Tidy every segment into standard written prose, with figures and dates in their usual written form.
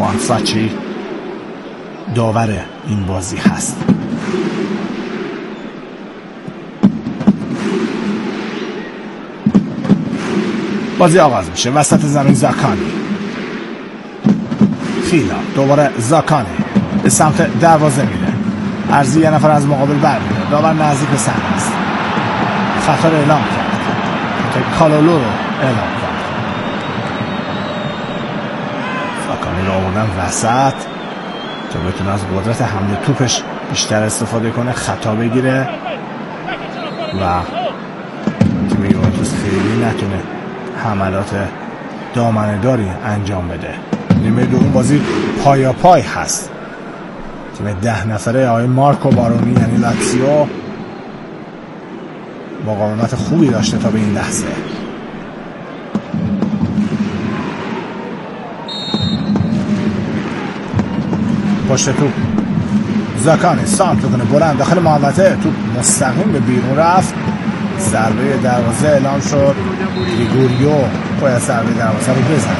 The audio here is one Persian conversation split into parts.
خوان ساچی داور این بازی هست. بازی آغاز میشه. وسط زمین زاکانی، خیلا، دوباره زاکانی به سمت دروازه میره. عرضی یه نفر از مقابل برمیره. داور نزدیک به سن است. خطا رو اعلام کرد که کالولو رو اعلام کرد. زاکانی رو آوردن وسط تا بتونه از قدرت حمله توپش بیشتر استفاده کنه، خطا بگیره و تیم یوونتوس خیلی نتونه حملات دامنه‌داری انجام بده. نیمه دوم بازی پایا پای هست. تیم 10 نفره آقای مارکو بارونی یعنی لاتزیو مقاومت خوبی داشته تا به این لحظه. پشت توپ زاکانی سانت بکنه بلند داخل محوطه، توپ مستقیم به بیرون رفت. ضربه دروازه اعلام شد. گریگوریو باید ضربه دروازه رو بزنه.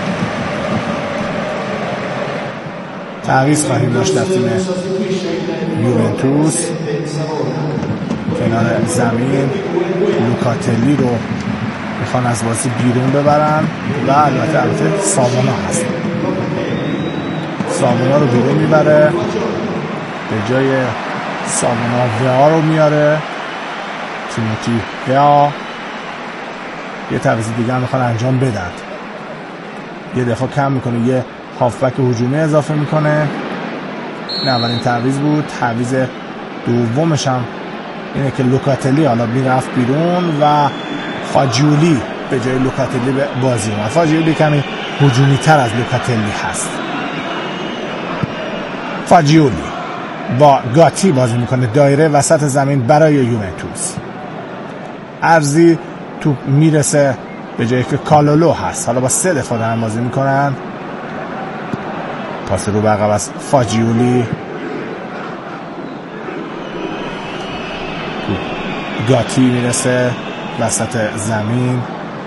تعویض خواهیم داشت در تیم یوونتوس. کنار زمین لوکاتلی رو میخوان از بازی بیرون ببرن و البته سامونا هست. سامونا رو بیرون میبره، به جای سامونا ویا رو میاره. تیموتی ویا یه تعویض دیگه هم میخوان انجام بدن. یه دفعه کم میکنه، یه هافبک هجومی اضافه میکنه. این اولین تعویض بود. تعویض دومش هم اینه که لوکاتلی حالا میرفت بیرون و فاجیولی به جای لوکاتلی به بازی اومد. فاجیولی کمی هجومی تر از لوکاتلی هست. فاجیولی با گاتی بازی میکنه دایره وسط زمین برای یوونتوس. عرضی تو میرسه به جایی که کالولو هست. حالا با 3 دفاع دارن بازی میکنن. پاس رو به عقب از فاجیولی. گاتی میرسه وسط زمین،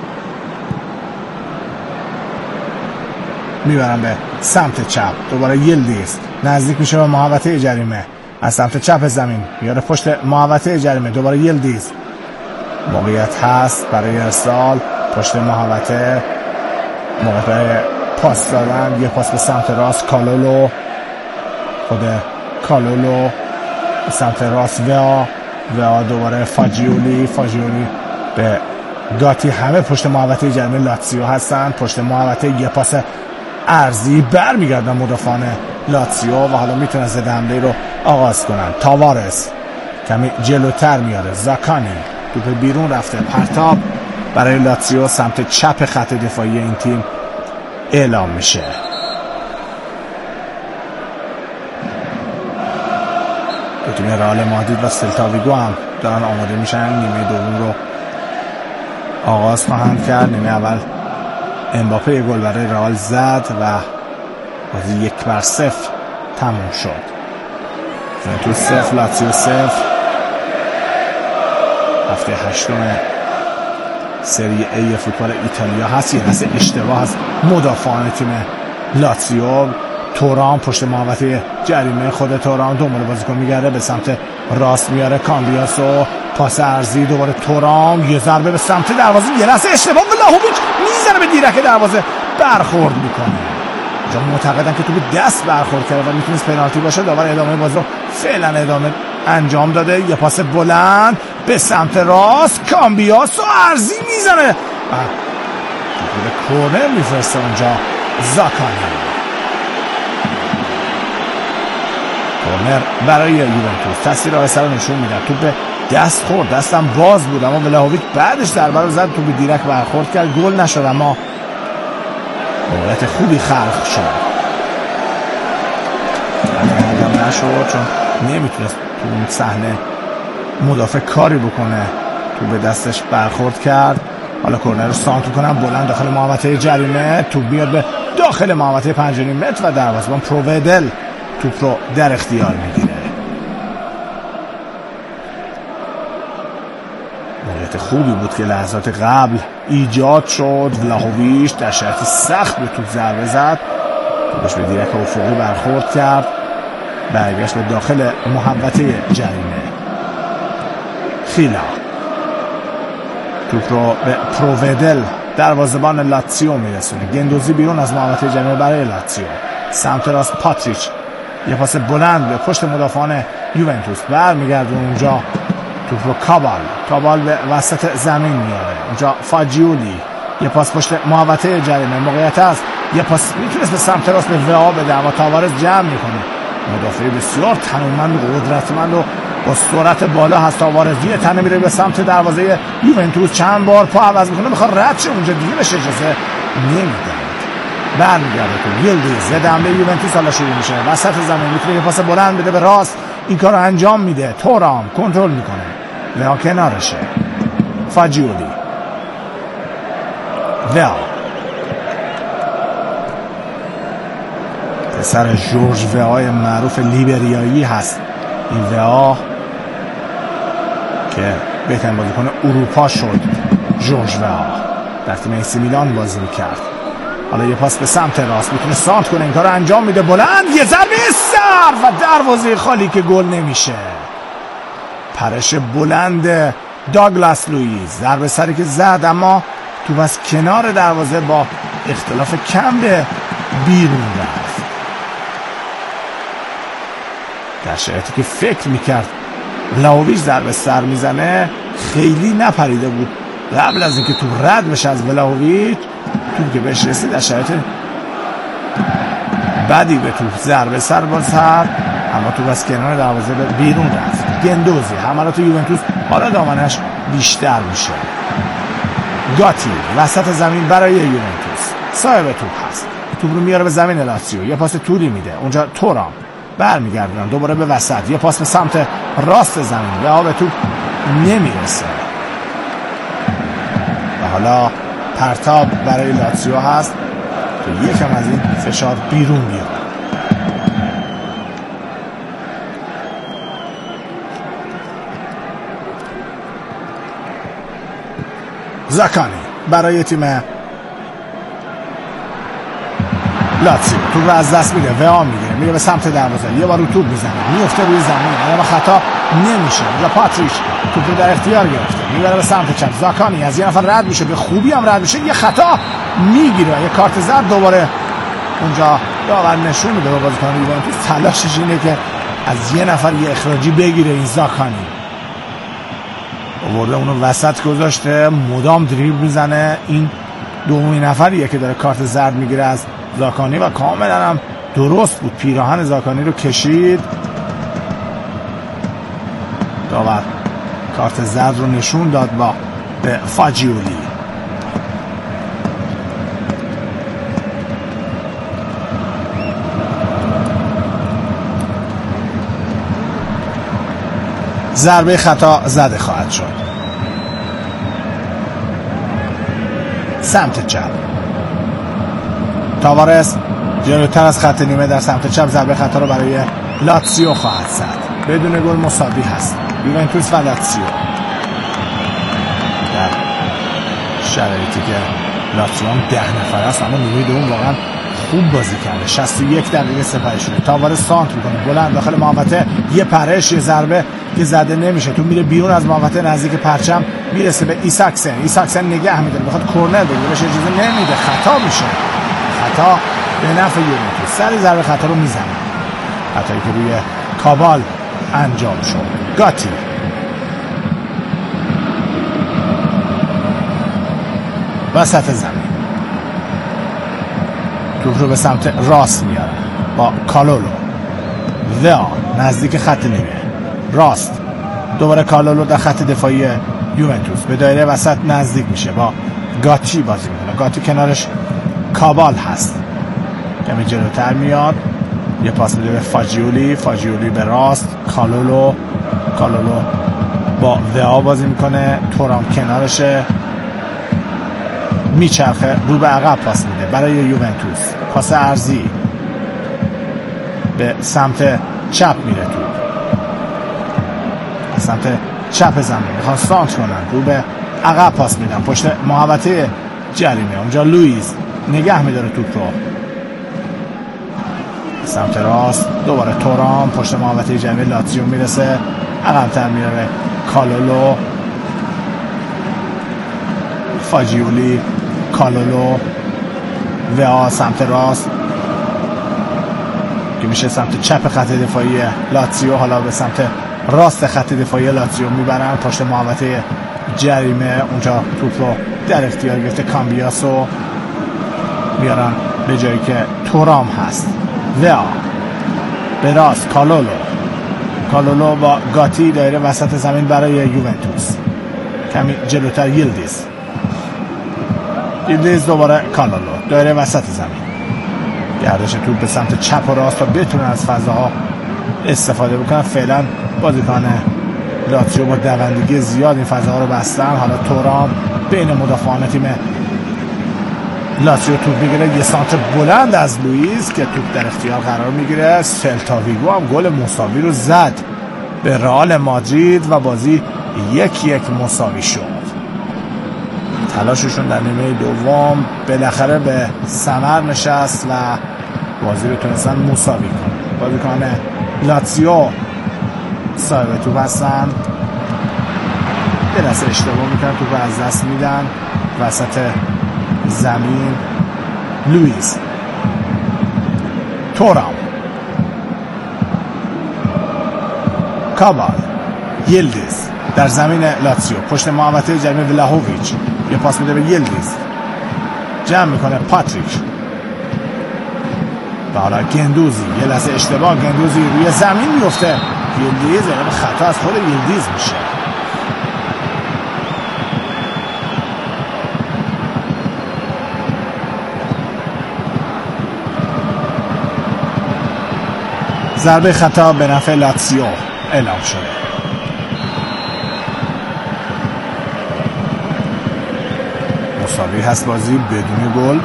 میبرن به سمت چپ. دوباره یلدیز نزدیک میشه به محوطه جریمه. از سمت چپ زمین میاره پشت محوطه جریمه. دوباره یلدیز، موقعیت هست برای ارسال پشت محوطه، موقع پاس دادن. یه پاس به سمت راست کالولو، خود کالولو به سمت راست و دوباره فاجیولی به گاتی. همه پشت محوطه جریمه لاتزیو هستن. پشت محوطه یه پاس عرضی برمیگردن مدافعان لاتزیو و حالا میتونن ضد حمله رو آغاز کنن. تاوارس کمی جلوتر میاره. زاکانی توپ بیرون رفته. پرتاب برای لاتزیو سمت چپ خط دفاعی این تیم اعلام میشه. دو تیم رئال مادرید و سلتا ویگو هم دارن آماده میشن. نیمه دوم رو آغاز خواهند کرد. نیمه اول امباپه یه گل برای رئال زد و بازی 1-0 تموم شد. یوونتوس 0 لاتزیو 0. هفته 8 سری ای فوتبال ایتالیا هست. یه دسته اشتباه از مدافعان تیم لاتزیو. تورام پشت محوطه جریمه، خود تورام دنبال بازیکن میگرده، به سمت راست میاره کامبیاسو. پاس عرضی دوباره تورام، یه ضربه به سمت دروازه، یه لحظه اشتباه ولاهویچ میزنه به دیرک دروازه، برخورد میکنه. اینجا معتقدن که تو به دست برخورد کرده و میتونست پنالتی باشه. داور ادامه بازی رو فعلا ادامه انجام داده. یه پاس بلند به سمت راست کامبیاسو عرضی میزنه، به کورنر میفرسته اونجا زاکانی. کورنر برای یوونتوس. تاثیر اثر رو نشون میده. توپ به دست خورد، دستم باز بود اما ولاهویچ بعدش ضربه رو زد، توپ به دیرک برخورد کرد، گل نشد اما موقعیت خوبی خلق شد. انجام نشد چون نمیتونست تو اون صحنه مدافع کاری بکنه. توپ به دستش برخورد کرد. حالا کورنر رو سانت کنن بلند داخل محوطه جریمه. توپ بیاد به داخل محوطه 5.5 متر و دروازه‌بان پروودل توپ رو در اختیار میگیره. موقعیت خوبی بود که لحظات قبل ایجاد شد. ولاهویچ در شرایط سخت به توپ ضربه زد. توپش به دیرک افقی برخورد کرد، برگشت به داخل محوطه جریمه. خیلا توپ رو به پروودل دروازه‌بان لاتزیو میرسونه. گندوزی بیرون از محوطه جریمه برای لاتزیو. سمت راست پاتریچ یه پاس بلند به پشت مدافعان یوونتوس برمیگردونه اونجا توپ رو کابال به وسط زمین میاره. اونجا فاجیولی یه پاس پشت محوطه جریمه، موقعیت هست، یه پاس میتونست به سمت راست به وآ بده اما تاوارز جمع میکنه. مدافع بسیار تنومند و قدرتمند و با سرعت بالا هست. تاوارز یه تنه میره به سمت دروازه یوونتوس، چند بار پا عوض میکنه، میخواد رد شه اونجا، دیگه بهش اجازه نمیده. برمیگرده تو یلدیز، زد حمله یوونتوس حالا شروع میشه وسط زمین، میتونه یه پاس بلند بده به راست، این کار رو انجام میده. تورام کنترل میکنه، وآ کنارشه. فاجیولی وآ پسر جورج وآ معروف لیبریایی هست. این وآ که بهترین بازیکن اروپا شد. جورج وآ در تیم ایسی میلان بازی میکرد. حالا یه پاس به سمت راست، میتونه سانت کنه، این کار رو انجام میده، بلند یه ضربه سر و دروازه خالی که گل نمیشه. پرش بلند داگلاس لوئیز، ضربه سری که زد اما توپ از کنار دروازه با اختلاف کم به بیرون رفت. در شرایطی که فکر میکرد ولاهویچ ضربه سر میزنه، خیلی نپریده بود قبل از اینکه توپ رد بشه از ولاهویچ. توپ که بهش رسید در شرایط بدی به توپ ضربه سر زد اما توپ از کنار دروازه به بیرون رفت. گندوزی حملات یوونتوس حالا دامنش بیشتر میشه. گاتی وسط زمین برای یوونتوس، صاحب توپ هست، توپ رو میاره به زمین لاتزیو، یه پاس طولی میده، اونجا تورام برمیگردونن دوباره به وسط، یه پاس به سمت راست زمین، وآ به توپ نمیرسه و حالا پرتاب برای لاتزیو هست که یکم از این فشار بیرون بیاد. زاکانی برای تیم لاتزیو توپ رو از دست میده، وآ میگیره، میره به سمت دروازه، یه بار رو توپ میزنه، میفته روی زمین اما خطا نمیشه. اونجا پاتریچ توپ رو در اختیار گرفته، میبره به سمت چپ. زاکانی از یه نفر رد میشه، به خوبی هم رد میشه، یه خطا میگیره، یه کارت زرد دوباره اونجا داور نشون میده به بازیکن یوونتوس. تلاشش اینه که از یه نفر یه اخراجی بگیره. این زاکانی آورده اونو وسط گذاشته، مدام دریبل میزنه. این دومین نفریه که داره کارت زرد میگیره از زاکانی و کاملا هم درست بود، پیراهن زاکانی رو کشید. داور کارت زرد رو نشون داد با به فاجیولی. ضربه خطا زده خواهد شد. سمت چپ تاوارز جلوتر از خط نیمه در سمت چپ ضربه خطا رو برای لاتزیو خواهد زد. بدون گل مساوی هست یوونتوس و لاتزیو. در شرایطی که لاتزیو هم 10 نفر است اما نیمه دوم واقعا خوب بازی کرده. 61 دقیقه سپری شده. تاوارز سانت میکنه بلند داخل محوطه، یه پرش، یه ضربه که زده نمیشه، تو میره بیرون از محوطه نزدیک پرچم، میرسه به ایساکسن نگه میداره، میخواد کورنر بگیره، بهش اجازه نمیده، خطا میشه. خطا به نفع یوونتوس. سری ضربه خطا رو میزنه، خطایی که روی کابال انجام شد. گاتی وسط زمین توپ رو به سمت راست میاره با کالولو. وآ نزدیک خط نیمه راست، دوباره کالولو در خط دفاعی یوونتوس به دایره وسط نزدیک میشه، با گاتی بازی میکنه. گاتی کنارش کابال هست، کمی جلوتر میاد، یه پاس میده به فاجیولی به راست، کالولو با وآ بازی میکنه، تورام کنارشه، میچرخه رو به عقب پاس میده برای یوونتوس. پاس عرضی به سمت چپ میره، تو به سمت چپ زمین میخوان سانت کنن، رو به عقب پاس میدن پشت محوطه جریمه. اونجا لوئیز نگه میداره توپ رو، سمت راست دوباره تورام پشت محوطه جریمه لاتزیو میرسه، عقب‌تر میره کالولو، فاجیولی، کالولو، وآ سمت راست که میشه سمت چپ خط دفاعی لاتزیو، حالا به سمت راست خط دفاعی لاتزیو میبرن پشت محوطه جریمه. اونجا توپ رو در اختیار گرفته کامبیاسو میارن به جایی که تورام هست. وآ به راست کالولو با گاتی دایره وسط زمین برای یوونتوس، کمی جلوتر یلدیز دوباره کالولو دایره وسط زمین، گردش توپ به سمت چپ و راست تا بتونن از فضاها استفاده بکنن. فعلا بازیکن لاتزیو با دوندگی زیاد این فضاها رو بستن. حالا تورام بین مدافعان تیم لاتزیو توپ میگیره، یه سانتر بلند از لوئیس که توپ در اختیار قرار میگیره. سلتا ویگو هم گل مساوی رو زد به رئال مادرید و بازی 1-1 مساوی شد. تلاششون در نیمه دوم بالاخره به ثمر نشست و بازی رو تونستن مساوی کنن. بازیکن لاتزیو صاحب توپ هستن، یه دسته اشتباه میکنن، توپ از دست میدن وسط زمین. لوئیس، تورام، کابال، یلدیز در زمین لاتزیو پشت محوطه جریمه ولاهوویچ یه پاس میده به یلدیز، جمع میکنه پاتریک و حالا گندوزی، یه لحظه اشتباه، گندوزی روی زمین میفته، یلدیز یعنی خطا از خود یلدیز میشه. ضربه خطا به نفع لاتزیو اعلام شده. مساوی هست بازی بدون گل.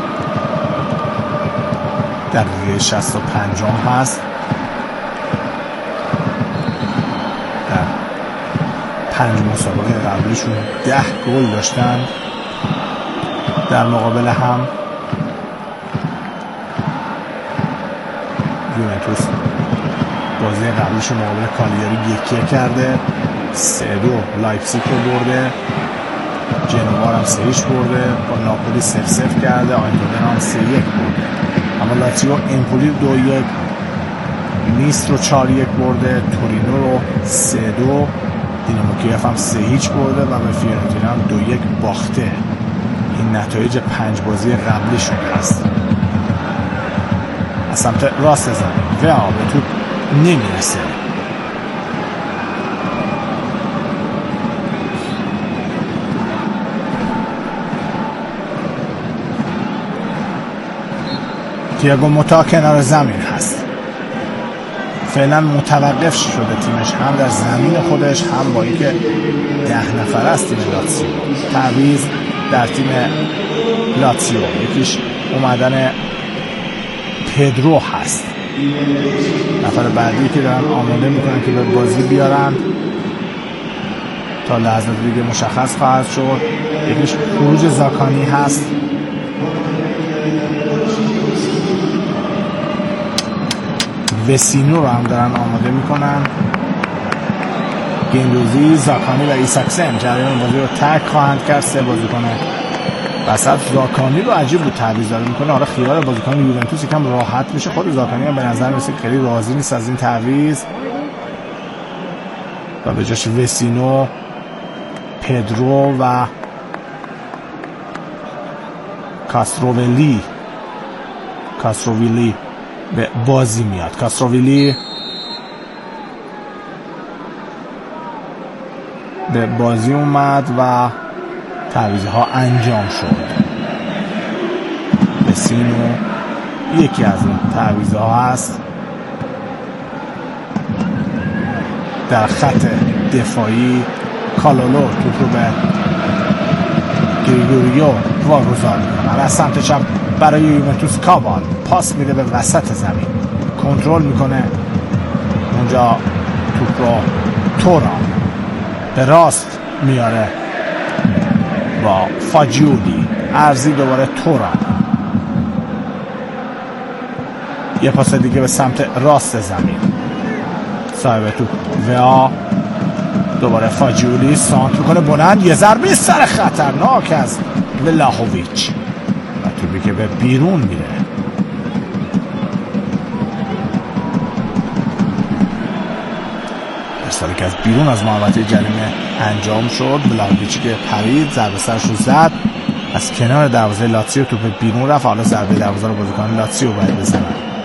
دقیقه 65 هست. در 5 مسابقه قبلیشون 10 گل داشتن. در مقابل هم یوونتوس بازی قبلیش مقابل کالیاری 1-1 کرده، 3-2 لایپزیگ رو برده، جنوا هم 3-0 برده، با ناپولی 0-0 کرده، آینتودن هم 3-1 برده. اما لاتزیو امپولی 2-1، نیس رو 4-1 برده، تورینو رو 3-2، دینامو کیف هم 3-0 برده و به فیورنتینا هم 2-1 باخته. این نتایج 5 بازی قبلیشون هست. از سمت راست زمین وآ به توپ نمیرسه. تییاگو موتا کنار زمین هست. فعلا متوقف شده تیمش، هم در زمین خودش هم با اینکه 10 نفر است تیم لاتزیو. تعویض در تیم لاتزیو، یکیش اومدن پدرو هست، نفر بعدی که دارن آماده میکنن که به بازی بیارن تا لحظات دیگه مشخص خواهد شد. یکیش خروج زاکانی هست، وسینو رو هم دارن آماده میکنن. گندوزی، زاکانی و ایساکسن جریان بازی رو ترک خواهند کرد. 3 بازیکن وسط. زاکانی رو عجیب بود تعویض داره میکنه. حالا خیال بازیکن یوونتوس یکم راحت میشه. خود زاکانی هم به نظر میسه خیلی راضی نیست از این تعویض و به جاش وسینو، پدرو و کاستروویلی به بازی میاد. کاستروویلی به بازی اومد و تعویض‌ها انجام شد. وسینو یکی از اون تعویض‌ها هست. در خط دفاعی کالولو توپ رو به گریگوریو واگذار میکنه. از سمت چپ برای یوونتوس کابال پاس میده به وسط زمین، کنترل میکنه اونجا توپ رو. تورام به راست میاره با فاجیولی، ارزی دوباره تورام. یه پاس دیگه به سمت راست زمین، صاحب توپ ویا، دوباره فاجیولی سانت میکنه بلند، یه ضربه سر خطرناک از ولاهویچ و توپی که به بیرون میره. ارسالی که از بیرون از محوطه جریمه انجام شد. ولاهویچ که پرید، ضربه سرش رو زد، از کنار دروازه لاتزیو توپ بیرون رفت. حالا ضربه دروازه رو بازیکن لاتزیو باید بزنن.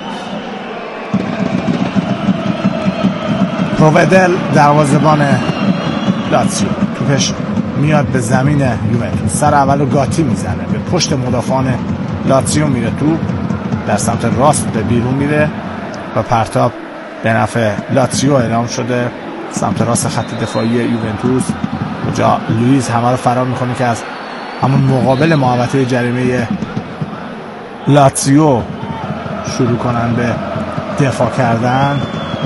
پروودل دروازه‌بان لاتزیو، توپش میاد به زمین یوونتوس، سر اول رو گاتی میزنه، به پشت مدافعان لاتزیو میره، توپ در سمت راست به بیرون میره و پرتاب به نفع لاتزیو اعلام شده سمت راست خط دفاعی یوونتوس، کجا لوئیس همه رو فرار میکنه که از همون مقابل محوطه جریمه لاتزیو شروع کنن به دفاع کردن.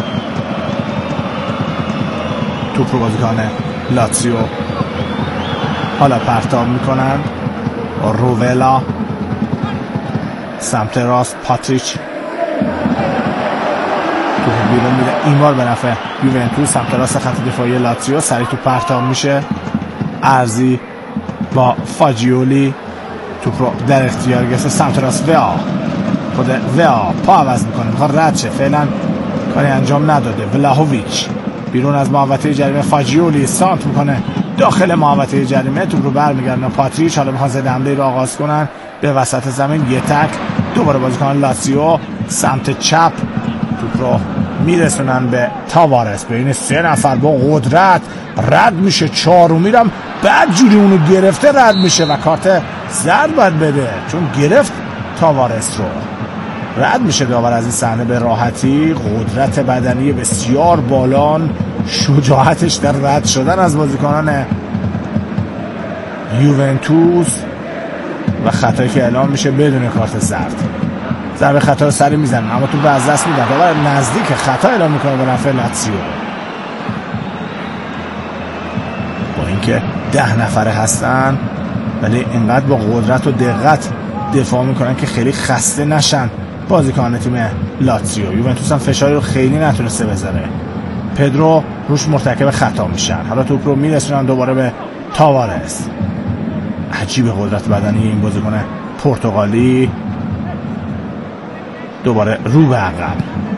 توپ رو بازیکن لاتزیو حالا پرتاب میکنن. روولا سمت راست، پاتریچ توپ بیرون میره، این بار به نفع یوونتوس. سمت راست خط دفاعی لاتزیو، سریع توپ پرتاب میشه، ارزی با فاجیولی توپ رو در اختیار گرفته. سمت راست ویا، خود ویا پا عوض میکنه، میخواد رد شه، فعلا کاری انجام نداده. ولاهویچ بیرون از محوطه جریمه، فاجیولی سانت میکنه داخل محوطه جریمه، توپ رو برمیگردونه پاتریچ. حالا میخوان ضد حمله رو آغاز کنن به وسط زمین، یه تک، دوباره بازیکن لاتزیو سمت چپ توپ رو میرسونن به تاوارس، بین 3 نفر با قدرت رد میشه، چهارمی هم بعد جوری اونو گرفته رد میشه و کارت زرد باید بده چون گرفت تاوارس رو. رد میشه داور از این صحنه به راحتی. قدرت بدنی بسیار بالان، شجاعتش در رد شدن از بازیکنان یوونتوس و خطایی که اعلام میشه بدون کارت زرد. ضربه خطا رو سری میزنن اما تو از دست میدن، داور نزدیک خطا اعلام میکنه به نفع لاتزیو. با اینکه 10 نفره هستن ولی اینقدر با قدرت و دقت دفاع میکنن که خیلی خسته نشن بازیکن تیم لاتزیو. یوونتوس هم فشاری رو خیلی نتونسته بذاره، پدرو روش مرتکب خطا میشن. حالا توپ رو میرسونن دوباره به تاوارس. عجیب قدرت بدنی این بازیکن پرتغالی. دوباره رو به عقب،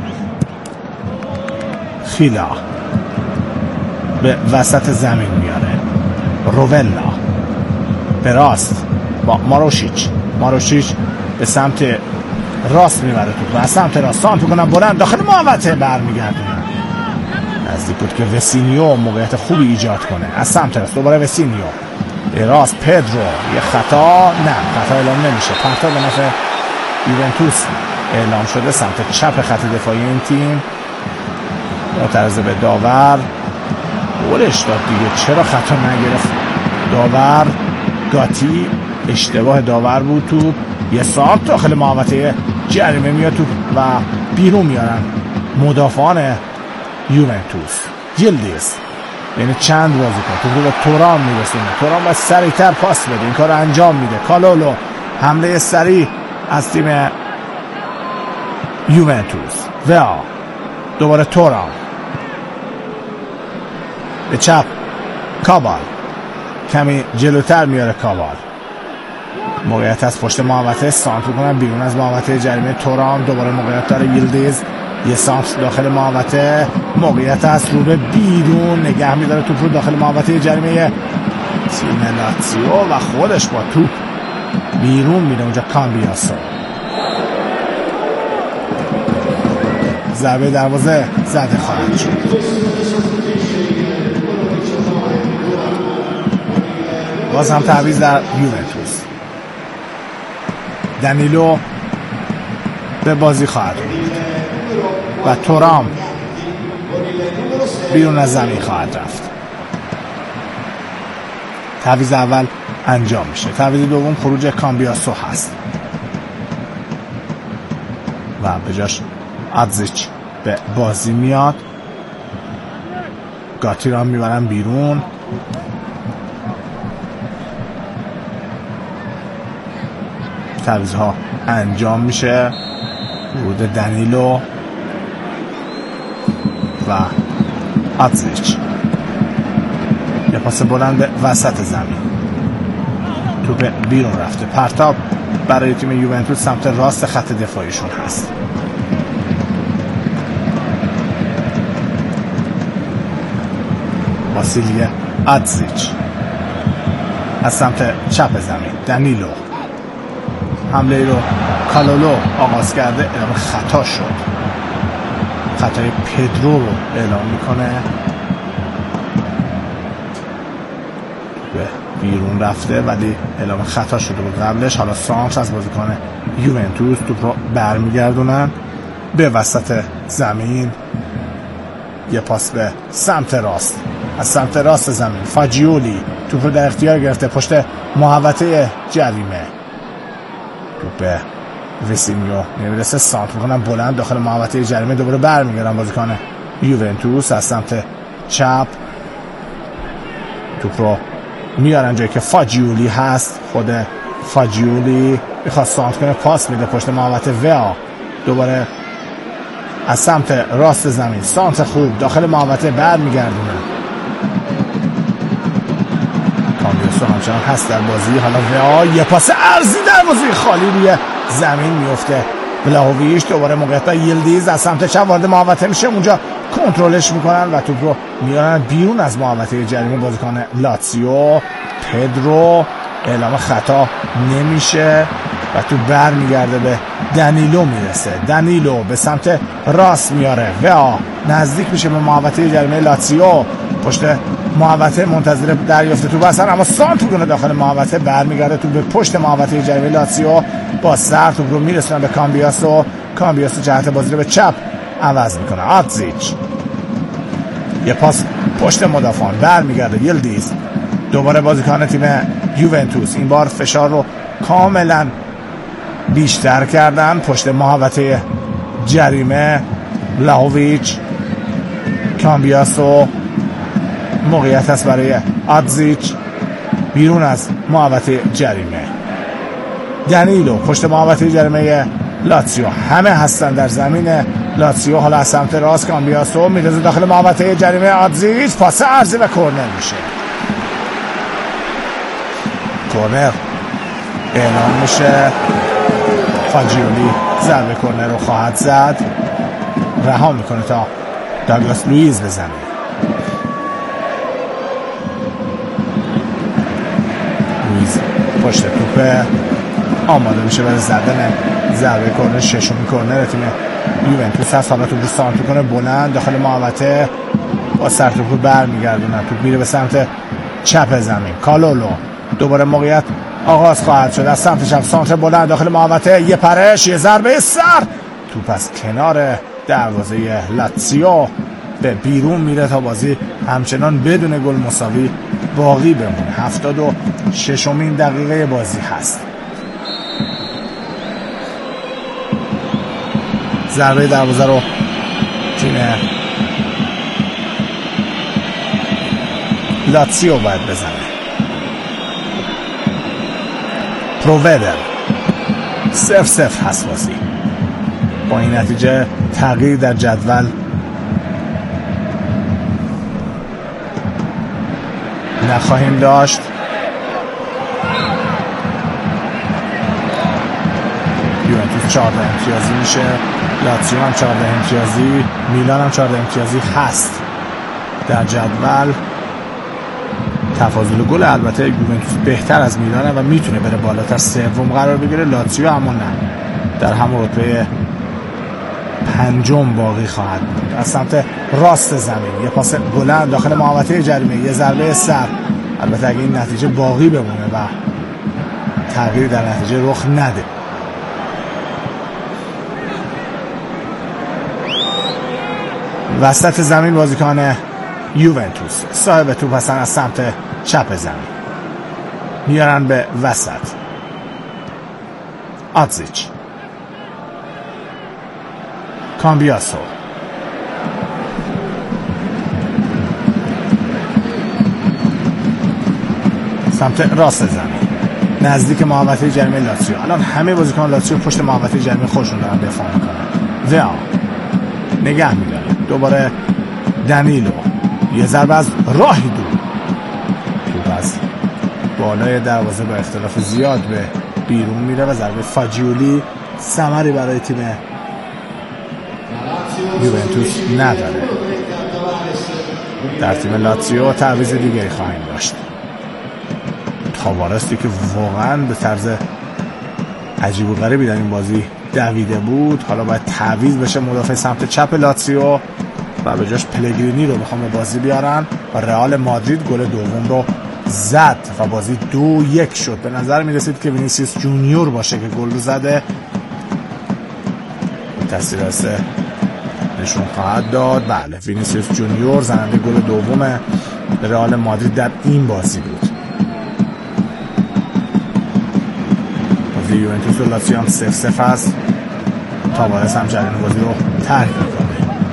خیلا به وسط زمین میاره، روولا به راست با ماروشیچ به سمت راست میبره توپ، از سمت راست سانت میکنن بلند داخل محوطه برمیگردونن. نزدیک بود که وسینیو موقعیت خوبی ایجاد کنه. از سمت راست دوباره وسینیو به راست، پدرو یه خطا، نه خطا اعلام نمیشه، پرتاب به نفع یوونتوس اعلام شده سمت چپ خط دفاعی این تیم. معترض به داور، گلش داد دیگه، چرا خطا نگرفت داور؟ گاتی اشتباه داور بود. توپ یه سانت داخل محوطه جریمه میاد توپ و بیرون میارن مدافعان یوونتوس. یلدیز یعنی چند بازیکن توپ رو به تورام میرسونه، تورام باید سریعتر پاس بده، این کار رو انجام میده. کالولو حمله سریع از تیم یوونتوس و دوباره تورام به چپ، کابال کمی جلوتر میاره، کابال موقعیت از پشت محوطه سانت کنن بیرون از محوطه جریمه. تورام دوباره موقعیت داره، یلدیز یه سانت داخل محوطه، موقعیت از رو به بیرون، نگه میداره توپ رو داخل محوطه جریمه تیم لاتزیو و خودش با توپ بیرون میره. اونجا کامبیاسو ضربه دروازه زده خواهد شد. باز هم تعویض در یوونتوس، دنیلو به بازی خواهد بود و تورام بیرون از زمین خواهد رفت. تعویض اول انجام میشه، تعویض دوم خروج کامبیاسو هست و به جاش ادزیچ به بازی میاد. گاتی را میبرن بیرون. تعویض ها انجام میشه. ورود دنیلو و آتزیچ. یه پاس بلند به وسط زمین، توپ بیرون رفته. پرتاب برای تیم یوونتوس سمت راست خط دفاعیشون هست. واسیلی آتزیچ از سمت چپ زمین. دنیلو حمله ای رو کالولو آغاز کرده، اعلام خطا شد. خطای پدرو رو اعلام میکنه. بیرون رفته ولی اعلام خطا شده بود قبلش. حالا سانچ از بازیکن یوونتوس توپ رو برمیگردونن به وسط زمین. یه پاس به سمت راست، از سمت راست زمین فاجیولی توپ رو در اختیار گرفته پشت محوطه جریمه. توپ ویسینیو نمیرسه، سانت میکنن بلند داخل محوطه جریمه. دوباره برمیگردن بازیکن یوونتوس از سمت چپ. توپ رو میارن جایی که فاجیولی هست. خود فاجیولی میخواد سانت کنه، پاس میده پشت محوطه ویا. دوباره از سمت راست زمین سانت خوب داخل محوطه برمیگردونه. کامبیاسو همچنان هست در بازی. حالا ویا یه پاس ارزی در بازی خالی روی زمین میفته. ولاهویچ دوباره موقعیت یلدیز از سمت چپ وارد محوطه میشه، اونجا کنترلش میکنن و توپ رو میارن بیرون از محوطه جریمه. بازیکن لاتزیو پدرو اعلام خطا نمیشه و تو برمیگرده به دنیلو میرسه. دنیلو به سمت راست میاره و نزدیک میشه به محوطه جریمه. لاتزیو پشت محوطه منتظر دریافت توپ هستن، اما سانت کنه داخل محوطه. برمیگرده تو به پشت محوطه جریمه. لاتزیو با سر توپ رو میرسونن به کامبیاسو. کامبیاسو جهت بازی رو به چپ عوض میکنه. آتزیچ یه پاس پشت مدافعان، برمیگرده یلدیز. دوباره بازیکن تیم یوونتوس این بار فشار رو کاملا بیشتر کردن پشت محوطه جریمه. ولاهویچ، کامبیاسو، موقعیت هست برای آتزیچ بیرون از محوطه جریمه. دنیلو پشت محوطه جریمه لاتزیو، همه هستن در زمین لاتزیو. حالا از سمت راست کامبیاسو میرزه داخل محوطه جریمه. آتزیچ پاس عرضی و کورنر میشه. کورنر اعلام میشه. فاجیولی ضربه کورنر رو خواهد زد، رها میکنه تا داگلاس لوئیز بزنه. لوئیز پشت توپ آماده میشه برای زدن ضربه کورنر. ششمین کورنر تیم یوونتوس هست. حالا توپ سانت کنه بلند داخل محوطه، با سر توپ برمیگردونه. توپ میره به سمت چپ زمین. کالولو دوباره موقعیت آغاز خواهد شد از سمت چپ. سانت بلند داخل محوطه، یه پرش، یه ضربه سر. توپ از کنار دروازه لاتزیو به بیرون میره تا بازی همچنان بدون گل مساوی باقی بمونه. 76مین دقیقه بازی هست. ضربه دروازه رو تیم لاتزیو باید بزنه. پروودر 0-0 هست بازی. با این نتیجه تغییر در جدول نخواهیم داشت. یوونتوس 14 امتیازی میشه، لاتزیو هم 14 امتیازی، میلان هم 14 امتیازی هست در جدول. تفاضل گل البته یوونتوس بهتر از میلانه و میتونه بره بالاتر، سوم قرار بگیره. لاتزیو اما نه، در همون رتبه پنجم باقی خواهد بود. از سمت راست زمین یه پاس بلند داخل محوطه جریمه، یه ضربه سر. البته اگه این نتیجه باقی بمونه و تغییر در نتیجه رخ نده. وسط زمین بازیکن یوونتوس صاحب توپ هستن از سمت چپ زمین، میارن به وسط. آتزیچ، کامبیاسو، سمت راست زمین نزدیک محوطه جریمه لاتزیو. الان همه بازیکن لاتزیو پشت محوطه جریمه خودشون دارن دفاع میکنن. ویا نگه میداره، دوباره دنیلو، یه ضربه از راهی دور، توپ از بالای دروازه با اختلاف زیاد به بیرون میره و ضربه فاجیولی ثمری برای تیم یوونتوس نداره. در تیم لاتزیو تعویض دیگری خواهیم داشت. تاوارستی که واقعا به طرز عجیب و غریبی در این بازی دویده بود، حالا باید تعویض بشه مدافع سمت چپ لاتزیو و به جاش پلگرینی رو بخوام به بازی بیارن و رئال مادرید گل دوم رو زد و بازی 2-1 شد. به نظر میرسید که وینیسیوس جونیور باشه که گل رو زده. تاثیرات نشون خواهد داد. بله، وینیسیوس جونیور زننده گل دوم رئال مادرید در این بازی بود. بازی یوونتوس و لاتزیو هم 0-0 است. تاوارس هم جریان بازی رو ترک میکنه.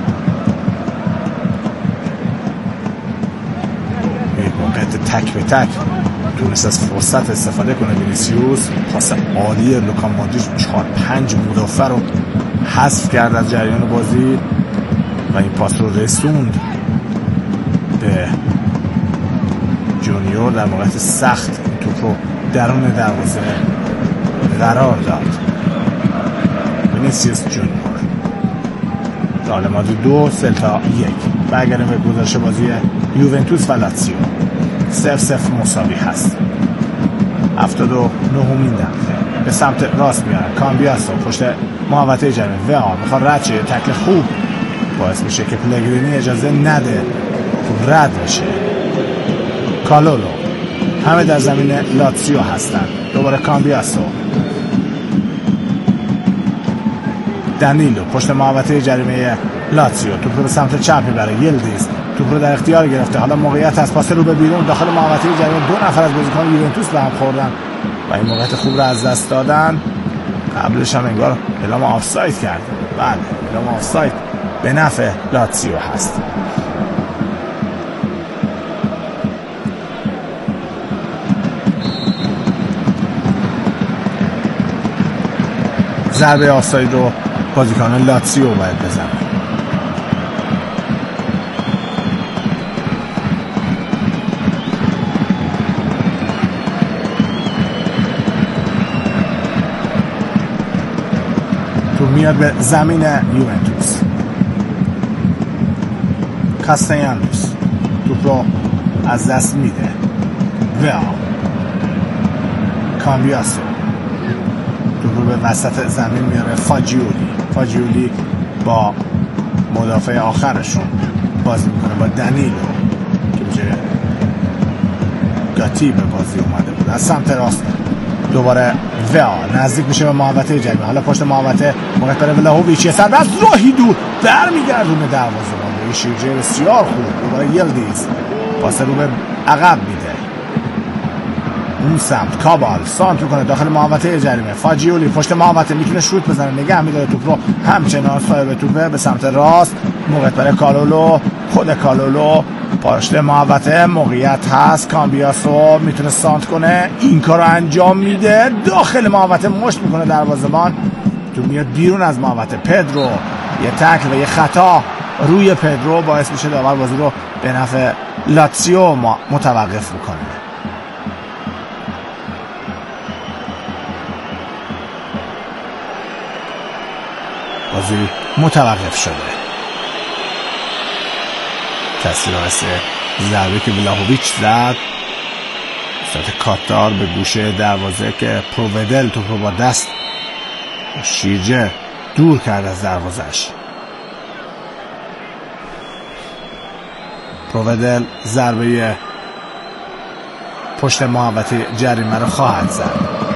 یک موقعیت تک به تک تونست از فرصت استفاده کنه وینیسیوس. پاس عالی لوکا مودریچ 4-5 مدافع رو حذف کرد از جریان بازی و این پاس رو رسوند به جونیور. در موقعیت سخت این توپ رو درون دروازه قرار داد. وینیسیوس جونیور. رئال مادرید 2 سلتا 1. برگردیم به گزارش بازی یوونتوس و لاتزیو. 0-0 مساوی هست. 79مین دقیقه به سمت راست میارن. کامبیاسو پشت محوطه جریمه. ویا میخواد رد شه. تکل خوب باعث میشه که پلگرینی اجازه نده رد بشه. کالولو همه در زمین لاتزیو هستن. دوباره کامبیاسو. دنیلو پشت محوطه جریمه لاتزیو. توپ رو به سمت چپ میبره. یلدیز توپ رو در اختیار گرفته. حالا موقعیت از پاس رو به بیرون داخل محوطه جریمه. 2 نفر از بازیکن یوونتوس به هم خوردن و این موقعیت خوب رو از دست دادن. قبلش هم انگار اعلام آفساید کرد. بله، اعلام آفساید به نفع لاتزیو هست. ضربه آفساید رو بازیکن لاتزیو باید بزنه. تو میاد به زمین یوونتوس. کاستیانوس توپ رو از دست میده. ویا کامبیاسو توپ رو به وسط زمین میاره. فاجیولی با مدافع آخرشون بازی میکنه با دنیلو که بجای گاتی به بازی اومده بود. از سمت راست دوباره ویا نزدیک میشه به محوطه جریمه. حالا پشت محوطه موقعیت برای ولاهویچ. یه سر از راهی دور برمیگردونه دروازه‌بان. یه شیرجه بسیار خوب. دوباره یلدیز پاس رو به عقب میده. اون سمت کابال سانت میکنه داخل محوطه جریمه. فاجیولی پشت محوطه میتونه شوت بزنه. نگه میداره توپ رو. همچنان صاحب توپه به سمت راست. موقعیت برای کالولو. خود کالولو پشت محوطه موقعیت هست. کامبیاسو میتونه سانت کنه. این کار رو انجام میده. داخل محوطه مشت میکنه دروازه‌بان. تو میاد بیرون از محوطه. پدرو یه تکل و یه خطا روی پدرو باعث میشه داور بازی رو به نفع لاتزیو متوقف میکنه. بازی متوقف شده. تاثیرات ضربه که ولاهویچ زد صورت کاتار به گوشه دروازه که پروودل توپ رو با دست شیرجه دور کرد از دروازش. پروودل ضربه پشت محوطه جریمه رو خواهد زد.